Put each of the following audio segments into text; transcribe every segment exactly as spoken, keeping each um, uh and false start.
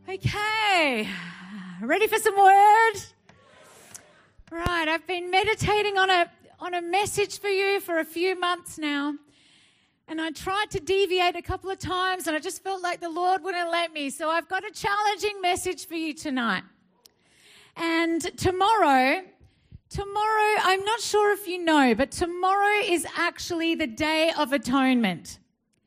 Okay, ready for some word? Right, I've been meditating on a on a message for you for a few months now, and I tried to deviate a couple of times, and I just felt like the Lord wouldn't let me. So I've got a challenging message for you tonight. And tomorrow, tomorrow, I'm not sure if you know, but tomorrow is actually the Day of Atonement.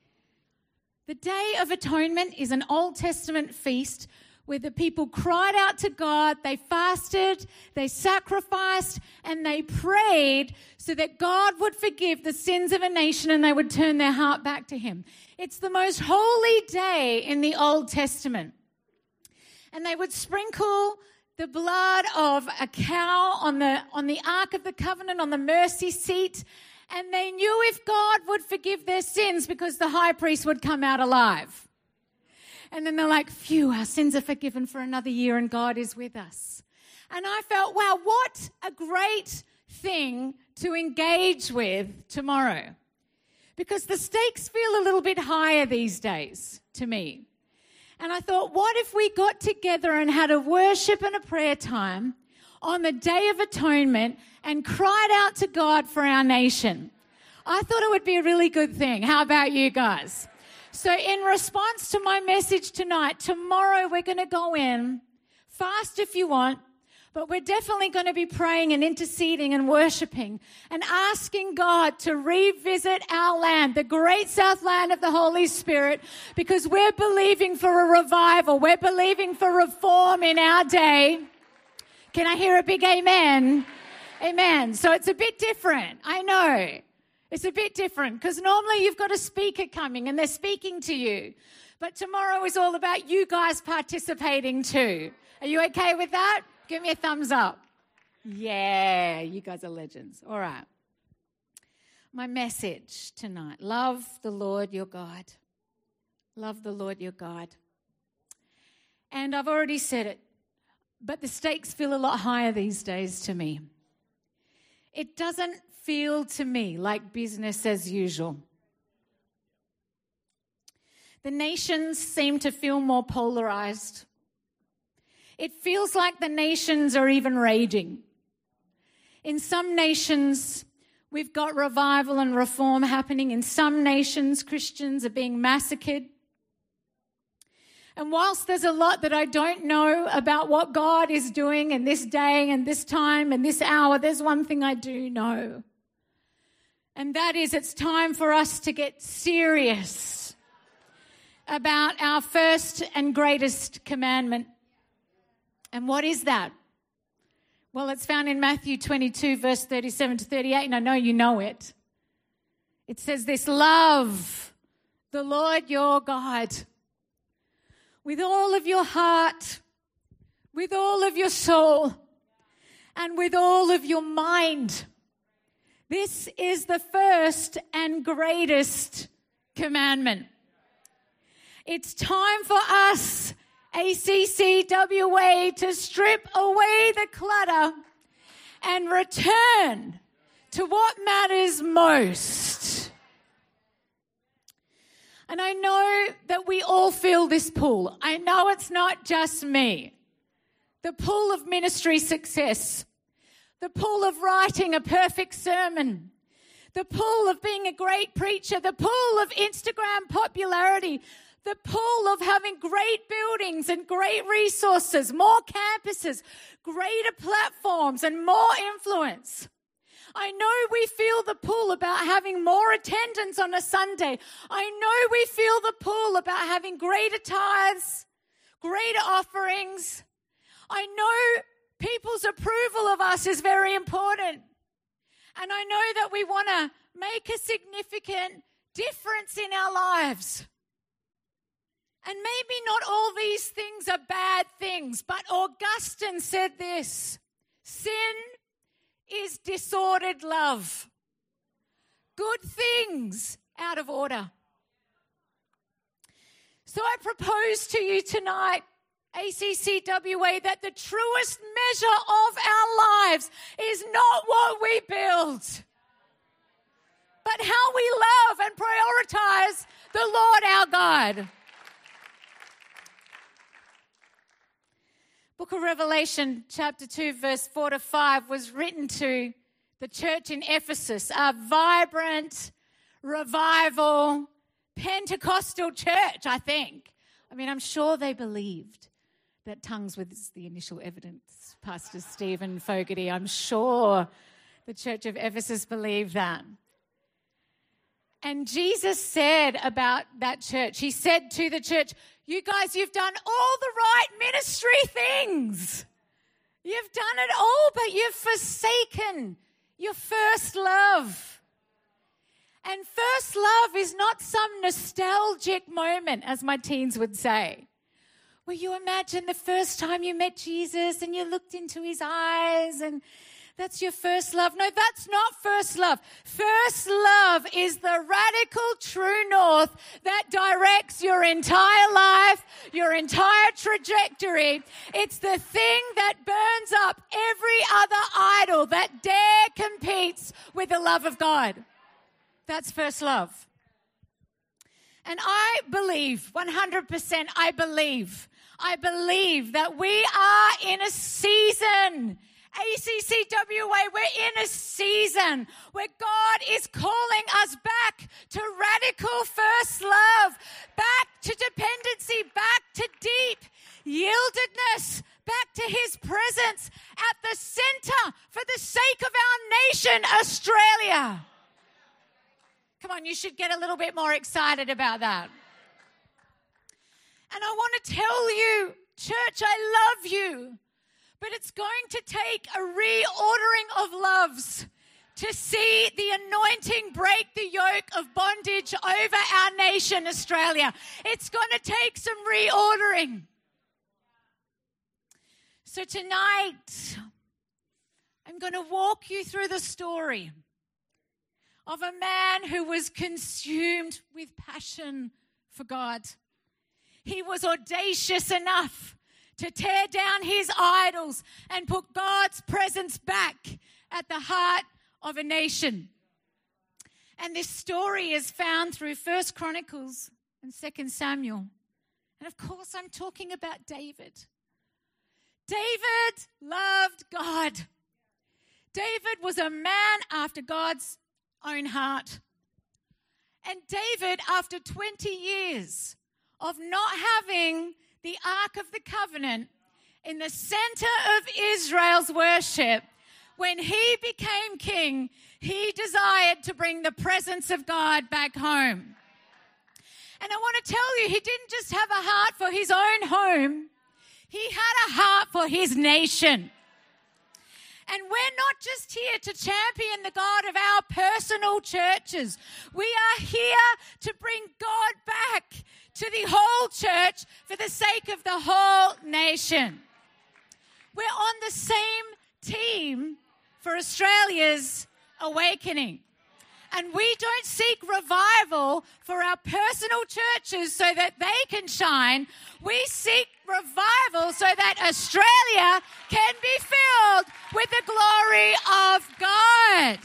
The Day of Atonement is an Old Testament feast where the people cried out to God, they fasted, they sacrificed, and they prayed so that God would forgive the sins of a nation and they would turn their heart back to Him. It's the most holy day in the Old Testament. And they would sprinkle the blood of a cow on the, on the Ark of the Covenant, on the mercy seat, and they knew if God would forgive their sins because the high priest would come out alive. And then they're like, phew, our sins are forgiven for another year and God is with us. And I felt, wow, what a great thing to engage with tomorrow. Because the stakes feel a little bit higher these days to me. And I thought, what if we got together and had a worship and a prayer time on the Day of Atonement and cried out to God for our nation? I thought it would be a really good thing. How about you guys? So in response to my message tonight, tomorrow we're going to go in, fast if you want, but we're definitely going to be praying and interceding and worshiping and asking God to revisit our land, the great South land of the Holy Spirit, because we're believing for a revival. We're believing for reform in our day. Can I hear a big amen? Amen. So it's a bit different. I know. It's a bit different because normally you've got a speaker coming and they're speaking to you. But tomorrow is all about you guys participating too. Are you okay with that? Give me a thumbs up. Yeah, you guys are legends. All right. My message tonight, love the Lord your God. Love the Lord your God. And I've already said it, but the stakes feel a lot higher these days to me. It doesn't feel to me like business as usual. The nations seem to feel more polarized. It feels like the nations are even raging. In some nations, we've got revival and reform happening. In some nations, Christians are being massacred. And whilst there's a lot that I don't know about what God is doing in this day and this time and this hour, there's one thing I do know. And that is it's time for us to get serious about our first and greatest commandment. And what is that? Well, it's found in Matthew twenty-two, verse thirty-seven to thirty-eight, and I know you know it. It says this, love the Lord your God with all of your heart, with all of your soul, and with all of your mind. This is the first and greatest commandment. It's time for us, A C C W A, to strip away the clutter and return to what matters most. And I know that we all feel this pull. I know it's not just me. The pull of ministry success. The pull of writing a perfect sermon. The pull of being a great preacher. The pull of Instagram popularity. The pull of having great buildings and great resources, more campuses, greater platforms, and more influence. I know we feel the pull about having more attendance on a Sunday. I know we feel the pull about having greater tithes, greater offerings. I know people's approval of us is very important. And I know that we want to make a significant difference in our lives. And maybe not all these things are bad things, but Augustine said this, sin is disordered love. Good things out of order. So I propose to you tonight, A C C W A, that the truest measure of our lives is not what we build, but how we love and prioritize the Lord our God. Book of Revelation, chapter two, verse four to five, was written to the church in Ephesus, a vibrant, revival, Pentecostal church, I think. I mean, I'm sure they believed that tongues was the initial evidence. Pastor Stephen Fogarty, I'm sure the church of Ephesus believed that. And Jesus said about that church, he said to the church, you guys, you've done all the right ministry things. You've done it all, but you've forsaken your first love. And first love is not some nostalgic moment, as my teens would say, where you imagine the first time you met Jesus and you looked into his eyes and that's your first love. No, that's not first love. First love is the radical true north that directs your entire life, your entire trajectory. It's the thing that burns up every other idol that dare competes with the love of God. That's first love. And I believe, one hundred percent I believe, I believe that we are in a season, A C C W A, we're in a season where God is calling us back to radical first love, back to dependency, back to deep yieldedness, back to his presence at the center for the sake of our nation, Australia. Come on, you should get a little bit more excited about that. And I want to tell you, church, I love you. But it's going to take a reordering of loves to see the anointing break the yoke of bondage over our nation, Australia. It's going to take some reordering. So tonight, I'm going to walk you through the story of a man who was consumed with passion for God. He was audacious enough to tear down his idols and put God's presence back at the heart of a nation. And this story is found through First Chronicles and Second Samuel. And of course, I'm talking about David. David loved God. David was a man after God's own heart. And David, after twenty years of not having the Ark of the Covenant in the center of Israel's worship, when he became king, he desired to bring the presence of God back home. And I want to tell you, he didn't just have a heart for his own home, he had a heart for his nation. And we're not just here to champion the God of our personal churches. We are here to bring God back to the whole church for the sake of the whole nation. We're on the same team for Australia's awakening. And we don't seek revival for our personal churches so that they can shine. We seek revival so that Australia can be filled with the glory of God.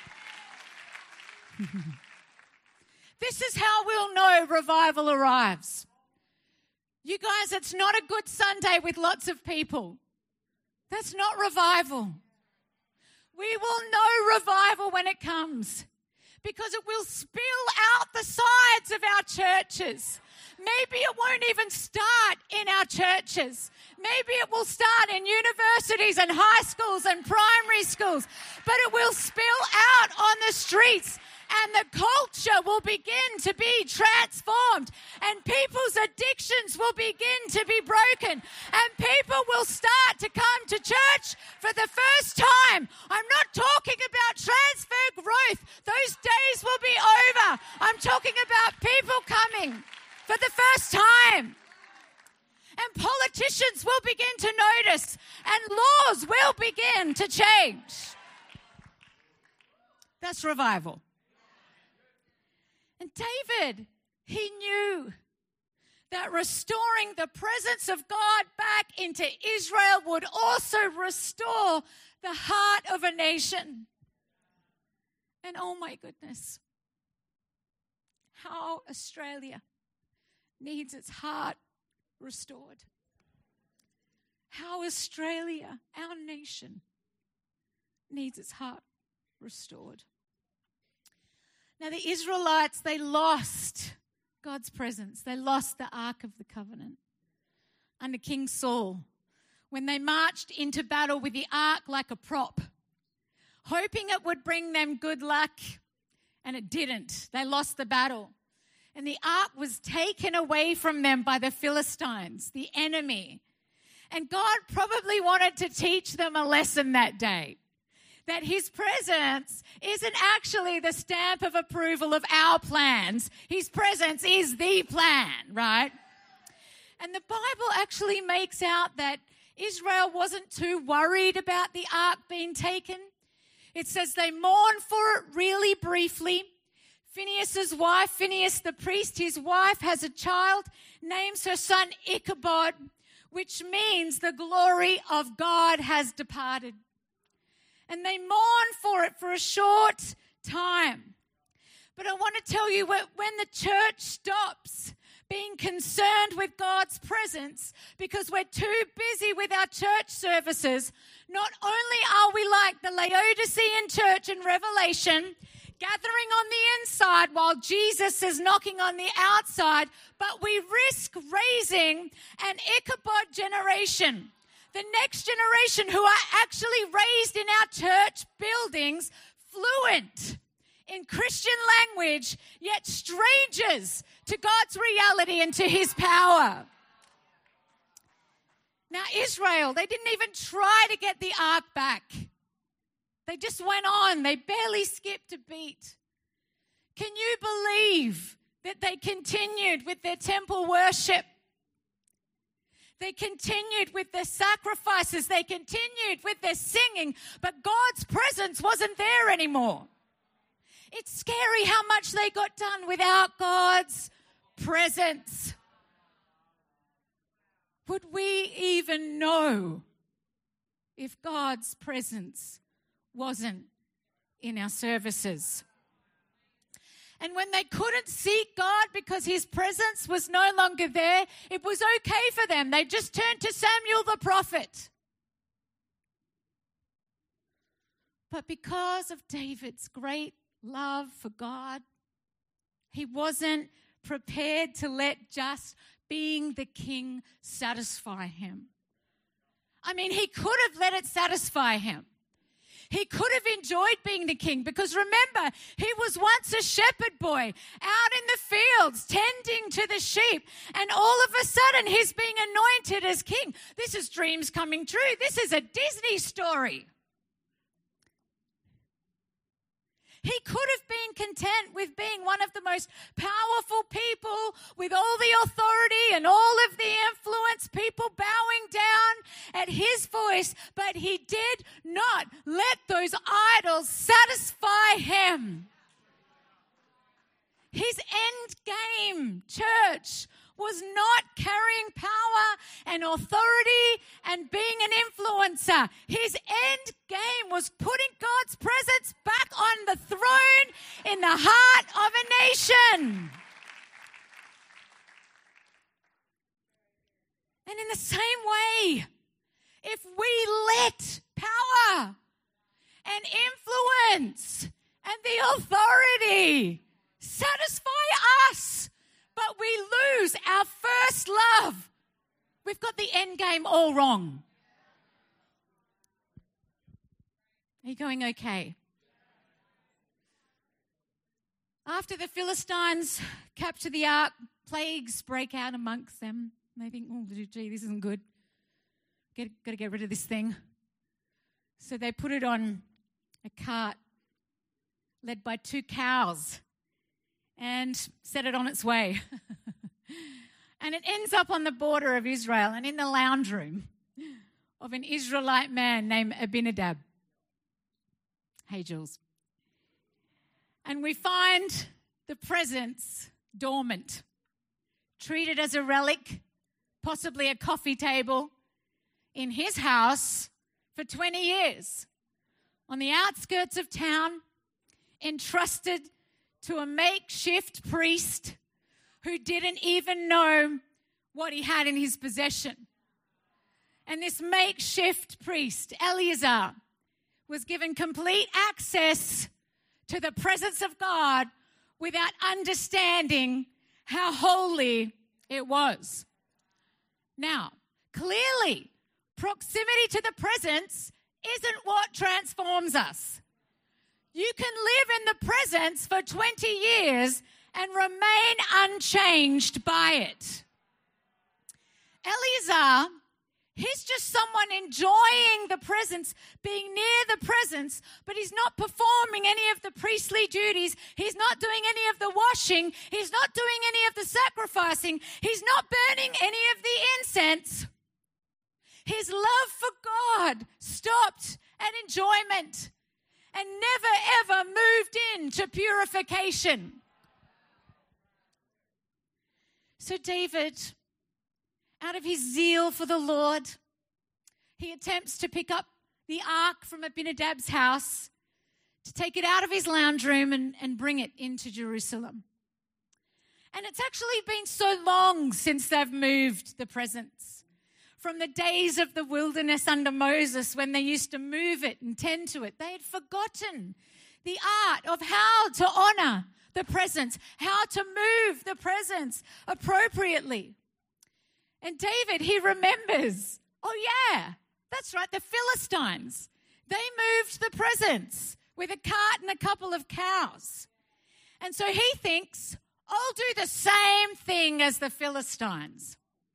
This is how we'll know revival arrives. You guys, it's not a good Sunday with lots of people. That's not revival. We will know revival when it comes, because it will spill out the sides of our churches. Maybe it won't even start in our churches. Maybe it will start in universities and high schools and primary schools, but it will spill out on the streets, and the culture will begin to be transformed, and people's addictions will begin to be broken, and people will start to come to church for the first time. I'm not talking about transfer growth. Those days will be over. I'm talking about people coming for the first time. And politicians will begin to notice, and laws will begin to change. That's revival. And David, he knew that restoring the presence of God back into Israel would also restore the heart of a nation. And oh my goodness, how Australia needs its heart restored. how Australia, our nation, needs its heart restored. Now, the Israelites, they lost God's presence. They lost the Ark of the Covenant under King Saul when they marched into battle with the Ark like a prop, hoping it would bring them good luck, and it didn't. They lost the battle. And the Ark was taken away from them by the Philistines, the enemy. And God probably wanted to teach them a lesson that day, that his presence isn't actually the stamp of approval of our plans. His presence is the plan, right? And the Bible actually makes out that Israel wasn't too worried about the ark being taken. It says they mourned for it really briefly. Phinehas's wife, Phinehas the priest, his wife has a child, names her son Ichabod, which means the glory of God has departed. And they mourn for it for a short time. But I want to tell you, when the church stops being concerned with God's presence because we're too busy with our church services, not only are we like the Laodicean church in Revelation, gathering on the inside while Jesus is knocking on the outside, but we risk raising an Ichabod generation, the next generation who are actually raised in our church buildings, fluent in Christian language, yet strangers to God's reality and to his power. Now, Israel, they didn't even try to get the ark back. They just went on. They barely skipped a beat. Can you believe that they continued with their temple worship? They continued with their sacrifices. They continued with their singing, but God's presence wasn't there anymore. It's scary how much they got done without God's presence. Would we even know if God's presence wasn't in our services? And when they couldn't seek God because his presence was no longer there, it was okay for them. They just turned to Samuel the prophet. But because of David's great love for God, he wasn't prepared to let just being the king satisfy him. I mean, he could have let it satisfy him. He could have enjoyed being the king because remember, he was once a shepherd boy out in the fields tending to the sheep, and all of a sudden he's being anointed as king. This is dreams coming true. This is a Disney story. He could have been content with being one of the most powerful people with all the authority and all of the influence, people bowing down at his voice, but he did not let those idols satisfy him. His end game, church, was not carrying power and authority and being an influencer. His end game was putting God's presence back on the throne in the heart of a nation. And in the same way, if we let power and influence and the authority satisfy us, but we lose our first love, we've got the end game all wrong. Are you going okay? After the Philistines capture the ark, plagues break out amongst them. And they think, oh, gee, this isn't good. Get, got to get rid of this thing. So they put it on a cart led by two cows and set it on its way. And it ends up on the border of Israel and in the lounge room of an Israelite man named Abinadab. Hey, Jules. And we find the presence dormant, treated as a relic, possibly a coffee table, in his house for twenty years, on the outskirts of town, entrusted to a makeshift priest who didn't even know what he had in his possession. And this makeshift priest, Eleazar, was given complete access to the presence of God without understanding how holy it was. Now, clearly, proximity to the presence isn't what transforms us. You can live in the presence for twenty years and remain unchanged by it. Eleazar, he's just someone enjoying the presence, being near the presence, but he's not performing any of the priestly duties. He's not doing any of the washing. He's not doing any of the sacrificing. He's not burning any of the incense. His love for God stopped at enjoyment and never ever moved into purification. So David, out of his zeal for the Lord, he attempts to pick up the ark from Abinadab's house, to take it out of his lounge room and, and bring it into Jerusalem. And it's actually been so long since they've moved the presence. From the days of the wilderness under Moses, when they used to move it and tend to it, they had forgotten the art of how to honor the presence, how to move the presence appropriately. And David, he remembers, oh yeah, that's right, the Philistines. They moved the presence with a cart and a couple of cows. And so he thinks, I'll do the same thing as the Philistines.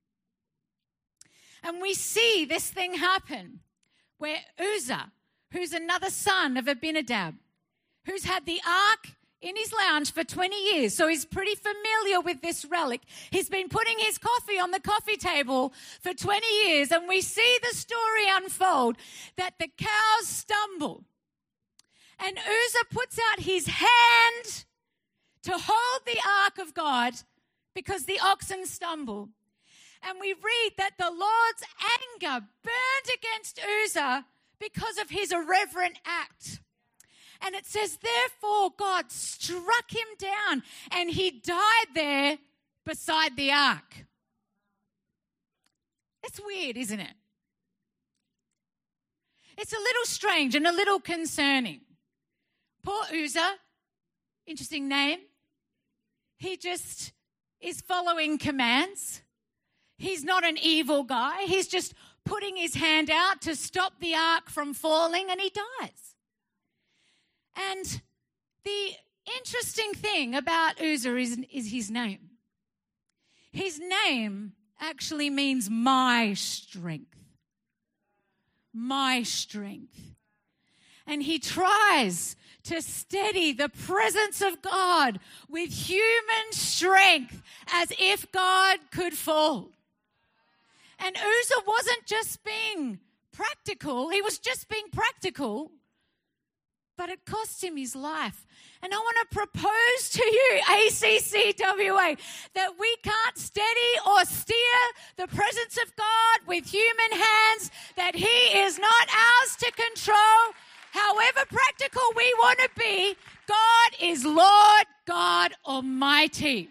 And we see this thing happen where Uzzah, who's another son of Abinadab, who's had the ark in his lounge for twenty years, so he's pretty familiar with this relic. He's been putting his coffee on the coffee table for twenty years, and we see the story unfold that the cows stumble. And Uzzah puts out his hand to hold the ark of God because the oxen stumble. And we read that the Lord's anger burned against Uzzah because of his irreverent act. And it says, therefore, God struck him down and he died there beside the ark. It's weird, isn't it? It's a little strange and a little concerning. Poor Uzzah, interesting name. He just is following commands. He's not an evil guy. He's just putting his hand out to stop the ark from falling, and he dies. And the interesting thing about Uzzah is, is his name. His name actually means my strength. My strength. And he tries to steady the presence of God with human strength as if God could fall. And Uzzah wasn't just being practical. He was just being practical, but it cost him his life. And I want to propose to you, A C C W A, that we can't steady or steer the presence of God with human hands, that he is not ours to control. However practical we want to be, God is Lord God Almighty.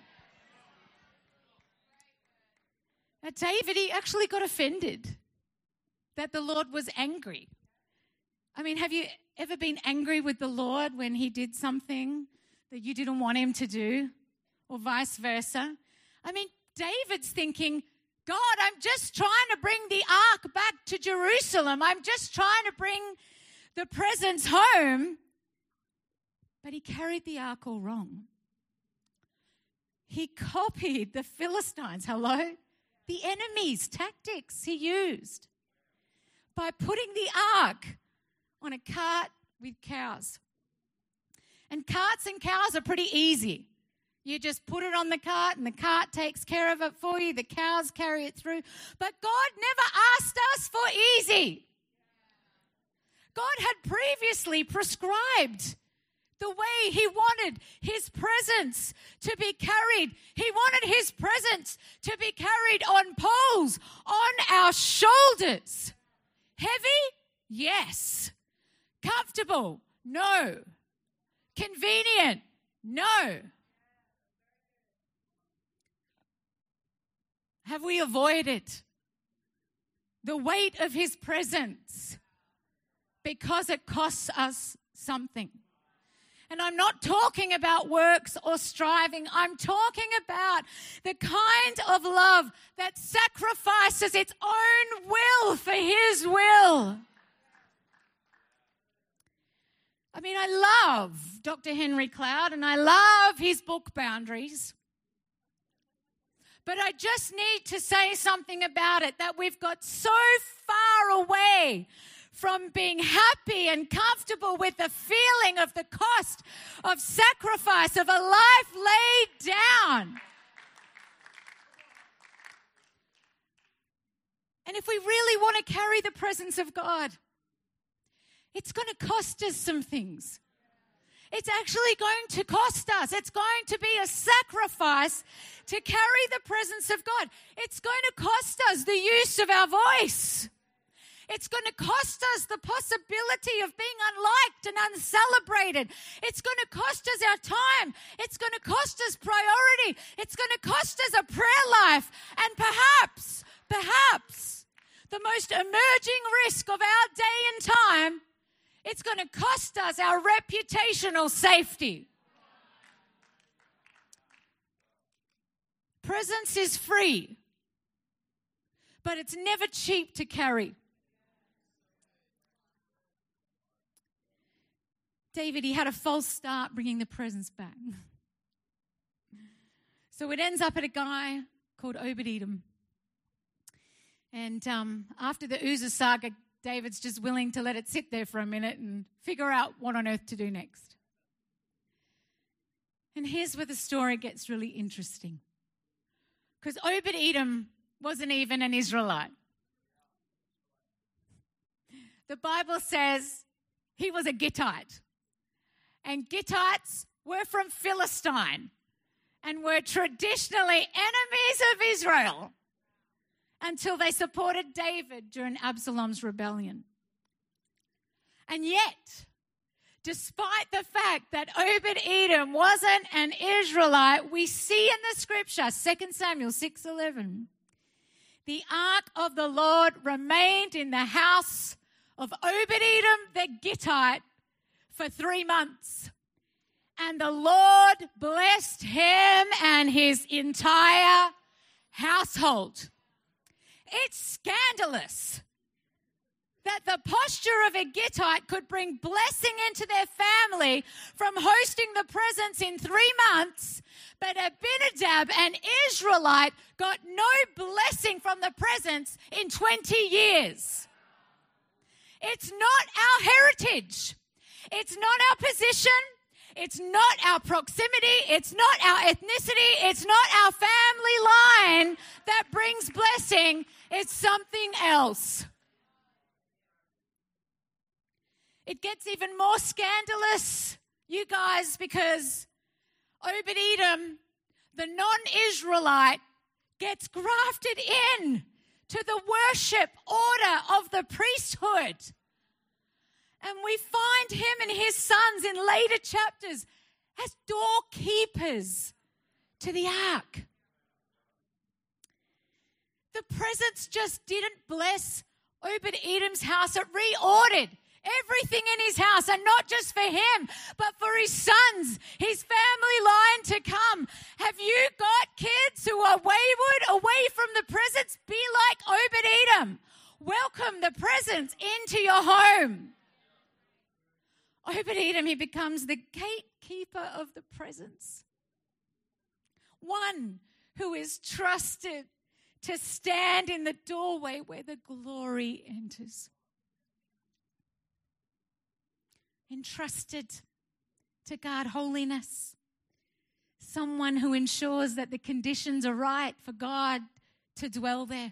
Now, David, he actually got offended that the Lord was angry. I mean, have you ever been angry with the Lord when he did something that you didn't want him to do, or vice versa? I mean, David's thinking, God, I'm just trying to bring the ark back to Jerusalem. I'm just trying to bring the presence home. But he carried the ark all wrong. He copied the Philistines, hello? The enemy's tactics he used by putting the ark on a cart with cows. And carts and cows are pretty easy. You just put it on the cart and the cart takes care of it for you. The cows carry it through. But God never asked us for easy. God had previously prescribed the way he wanted his presence to be carried. He wanted his presence to be carried on poles, on our shoulders. Heavy? Yes. Comfortable? No. Convenient? No. Have we avoided the weight of his presence because it costs us something. And I'm not talking about works or striving. I'm talking about the kind of love that sacrifices its own will for his will. I mean, I love Doctor Henry Cloud and I love his book Boundaries. But I just need to say something about it, that we've got so far away from being happy and comfortable with the feeling of the cost of sacrifice, of a life laid down. And if we really want to carry the presence of God, it's going to cost us some things. It's actually going to cost us. It's going to be a sacrifice to carry the presence of God. It's going to cost us the use of our voice. It's going to cost us the possibility of being unliked and uncelebrated. It's going to cost us our time. It's going to cost us priority. It's going to cost us a prayer life. And perhaps, perhaps, the most emerging risk of our day and time, it's going to cost us our reputational safety. Presence is free, but it's never cheap to carry. David, he had a false start bringing the presence back. So it ends up at a guy called Obed-Edom. And um, after the Uzzah saga, David's just willing to let it sit there for a minute and figure out what on earth to do next. And here's where the story gets really interesting. Because Obed-Edom wasn't even an Israelite. The Bible says he was a Gittite. And Gittites were from Philistine and were traditionally enemies of Israel until they supported David during Absalom's rebellion. And yet, despite the fact that Obed-Edom wasn't an Israelite, we see in the scripture, Second Samuel six eleven, the ark of the Lord remained in the house of Obed-Edom the Gittite for three months. And the Lord blessed him and his entire household. It's scandalous that the posture of a Gittite could bring blessing into their family from hosting the presence in three months, but Abinadab, an Israelite, got no blessing from the presence in twenty years. It's not our heritage. It's not our position. It's not our proximity. It's not our ethnicity. It's not our family line that brings blessing. It's something else. It gets even more scandalous, you guys, because Obed-Edom, the non-Israelite, gets grafted in to the worship order of the priesthood. And we find him and his sons in later chapters as doorkeepers to the ark. The presence just didn't bless Obed-Edom's house. It reordered everything in his house, and not just for him, but for his sons, his family line to come. Have you got kids who are wayward away from the presence? Be like Obed-Edom. Welcome the presence into your home. Obed-Edom, he becomes the gatekeeper of the presence. One who is trusted to stand in the doorway where the glory enters. Entrusted to guard holiness. Someone who ensures that the conditions are right for God to dwell there.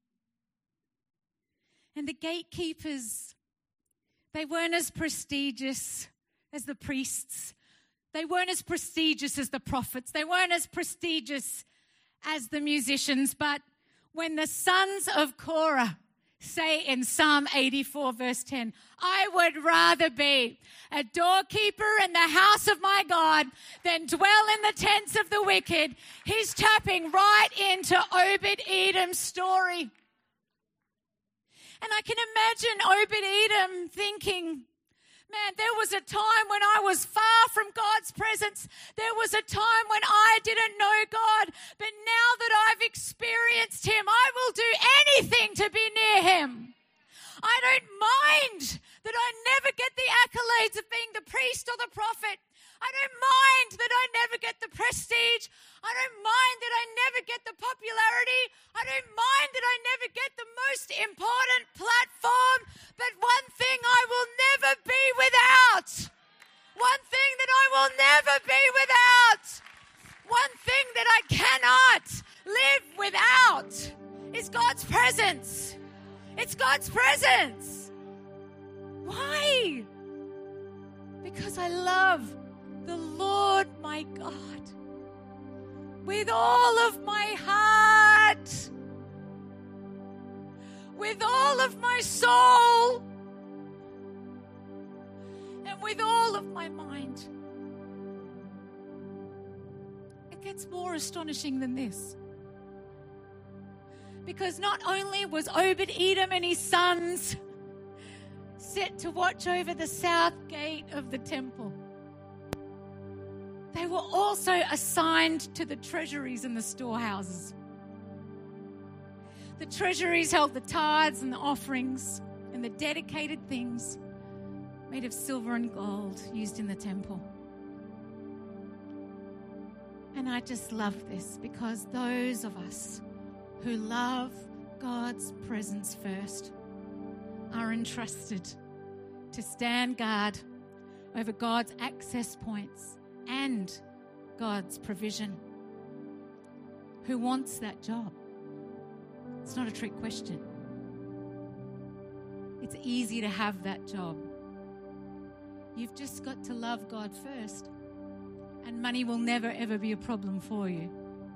And the gatekeepers, they weren't as prestigious as the priests. They weren't as prestigious as the prophets. They weren't as prestigious as the musicians. But when the sons of Korah say in Psalm eighty-four verse ten, I would rather be a doorkeeper in the house of my God than dwell in the tents of the wicked. He's tapping right into Obed-Edom's story. And I can imagine Obed-Edom thinking, man, there was a time when I was far from God's presence. There was a time when I didn't know God. But now that I've experienced him, I will do anything to be near him. I don't mind that I never get the accolades of being the priest or the prophet. I don't mind that I never get the prestige. I don't mind that I never get the popularity. I don't mind that I never get the most important platform. But one thing I will never be without. One thing that I will never be without. One thing that I cannot live without is God's presence. It's God's presence. Why? Because I love the Lord my God with all of my heart, with all of my soul, and with all of my mind. It gets more astonishing than this. Because not only was Obed-Edom and his sons set to watch over the south gate of the temple, they were also assigned to the treasuries and the storehouses. The treasuries held the tithes and the offerings and the dedicated things made of silver and gold used in the temple. And I just love this because those of us who love God's presence first are entrusted to stand guard over God's access points and God's provision. Who wants that job? It's not a trick question. It's easy to have that job. You've just got to love God first, and money will never ever be a problem for you.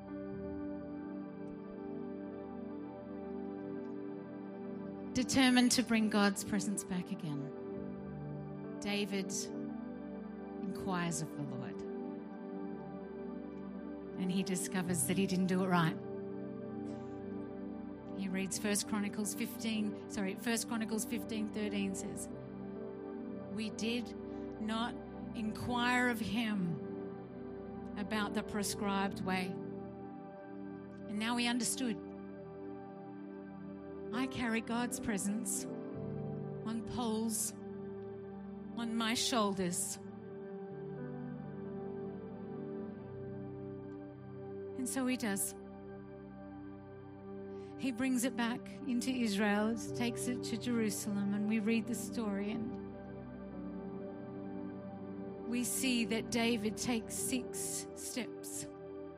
Determined to bring God's presence back again, David inquires of the Lord. And he discovers that he didn't do it right. He reads First Chronicles fifteen, sorry, First Chronicles fifteen thirteen says, we did not inquire of him about the prescribed way. And now he understood. I carry God's presence on poles on my shoulders. And so he does. He brings it back into Israel, takes it to Jerusalem, and we read the story, and we see that David takes six steps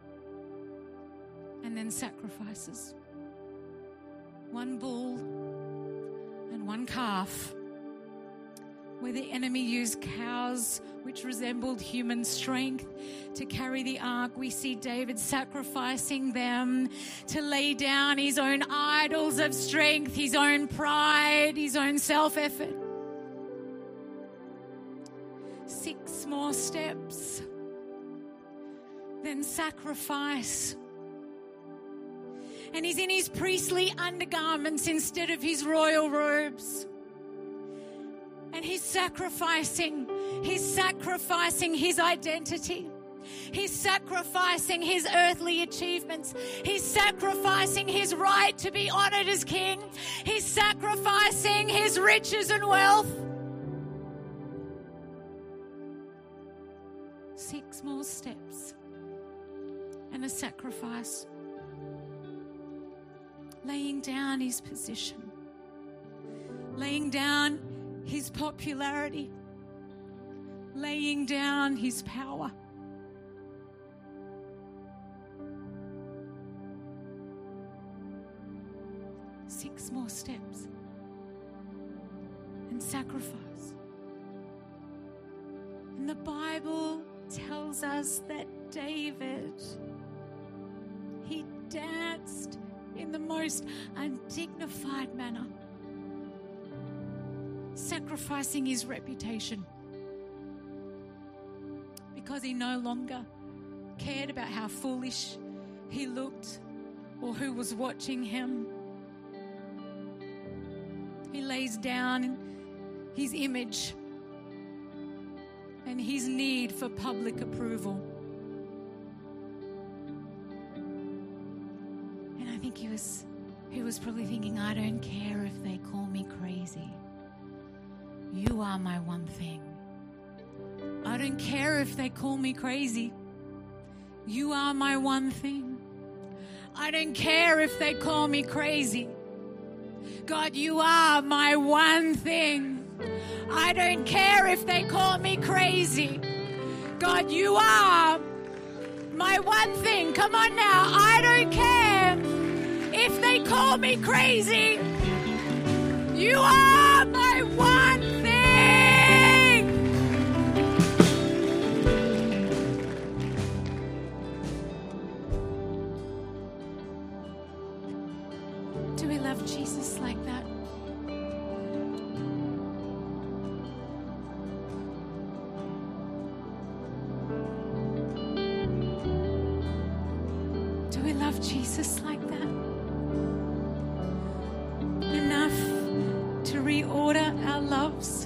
and then sacrifices one bull and one calf, where the enemy used cows which resembled human strength to carry the ark. We see David sacrificing them to lay down his own idols of strength, his own pride, his own self-effort. Six more steps, then sacrifice. And he's in his priestly undergarments instead of his royal robes. And he's sacrificing, he's sacrificing his identity. He's sacrificing his earthly achievements. He's sacrificing his right to be honored as king. He's sacrificing his riches and wealth. Six more steps and a sacrifice. Laying down his position, laying down his popularity, laying down his power. Six more steps and sacrifice. And the Bible tells us that David, he danced in the most undignified manner, sacrificing his reputation because he no longer cared about how foolish he looked or who was watching him. lays down his image and his need for public approval. And I think he was, he was probably thinking, I don't care if they call me crazy. You are my one thing. I don't care if they call me crazy. You are my one thing. I don't care if they call me crazy. God, you are my one thing. I don't care if they call me crazy. God, you are my one thing. Come on now. I don't care if they call me crazy. You are my one thing. Do we love Jesus like that? Do we love Jesus like that? Enough to reorder our loves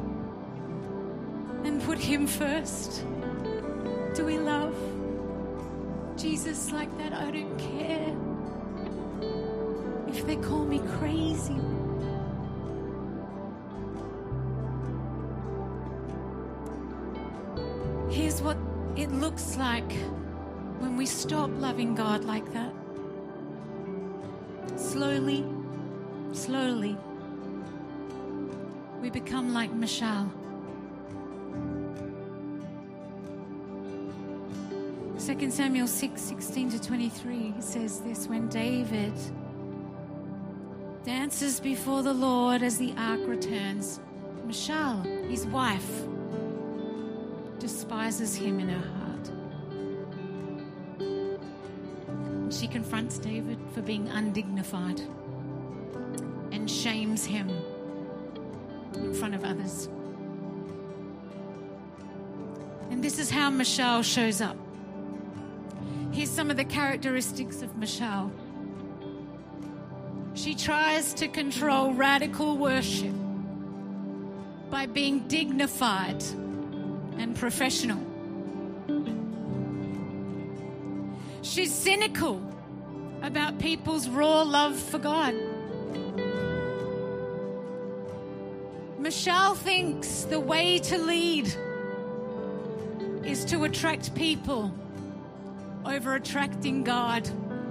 and put him first? Do we love Jesus like that? I don't care if they call me crazy. Here's what it looks like when we stop loving God like that. Slowly, slowly, we become like Michal. Second Samuel six, sixteen to twenty-three says this: when David dances before the Lord as the ark returns, Michal, his wife, despises him in her heart. And she confronts David for being undignified and shames him in front of others. And this is how Michal shows up. Here's some of the characteristics of Michal. She tries to control radical worship by being dignified and professional. She's cynical about people's raw love for God. Michal thinks the way to lead is to attract people over attracting God.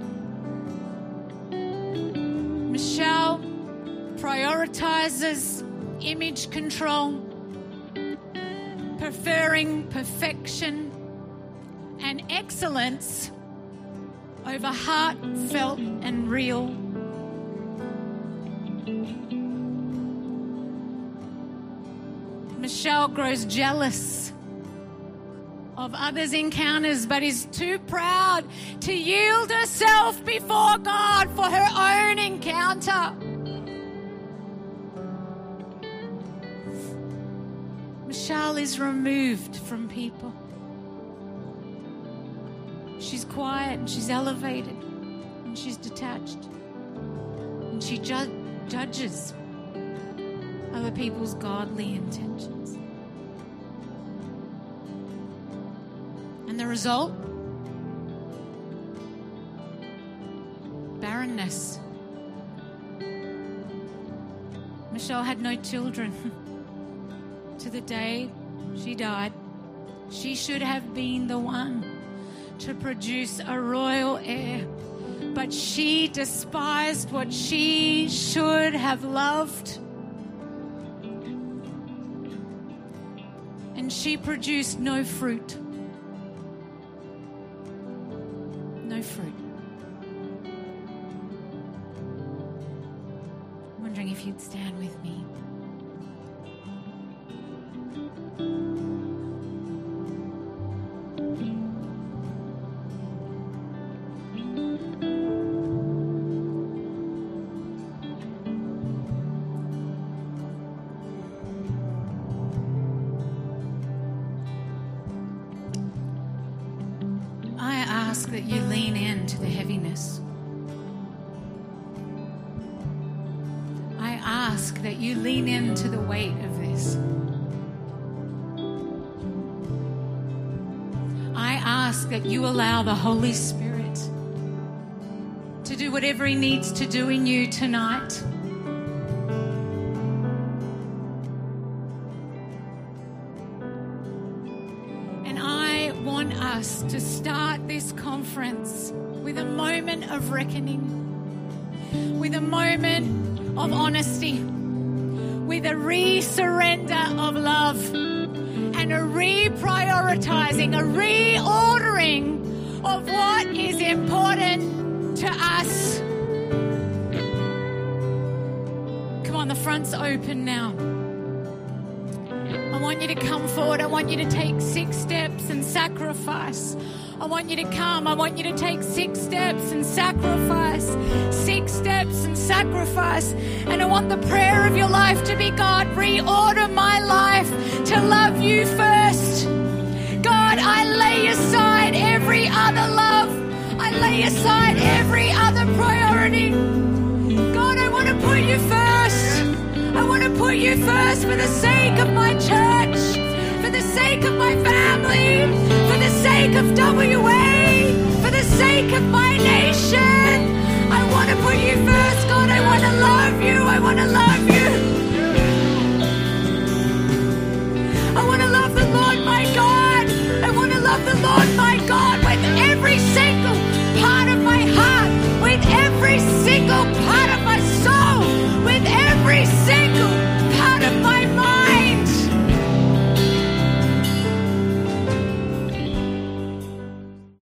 Michal prioritizes image control, preferring perfection and excellence over heartfelt and real. Michal grows jealous of others' encounters, but is too proud to yield herself before God for her own encounter. Michal is removed from people. She's quiet and she's elevated and she's detached. And she ju- judges other people's godly intentions. And the result? Barrenness. Michal had no children to the day she died. She should have been the one to produce a royal heir, but she despised what she should have loved. And she produced no fruit. No fruit. I'm wondering if you'd stand with me. That you lean into the heaviness. I ask that you lean into the weight of this. I ask that you allow the Holy Spirit to do whatever He needs to do in you tonight. And I want us to start this conference with a moment of reckoning, with a moment of honesty, with a re-surrender of love, and a re-prioritizing, a reordering of what is important to us. Come on, the front's open now. I want you to come forward. I want you to take six steps and sacrifice. I want you to come. I want you to take six steps and sacrifice. Six steps and sacrifice. And I want the prayer of your life to be, God, reorder my life to love you first. God, I lay aside every other love. I lay aside every other priority. God, I want to put you first. I want to put you first for the sake of my church, for the sake of my family, for the sake of W A, for the sake of my nation.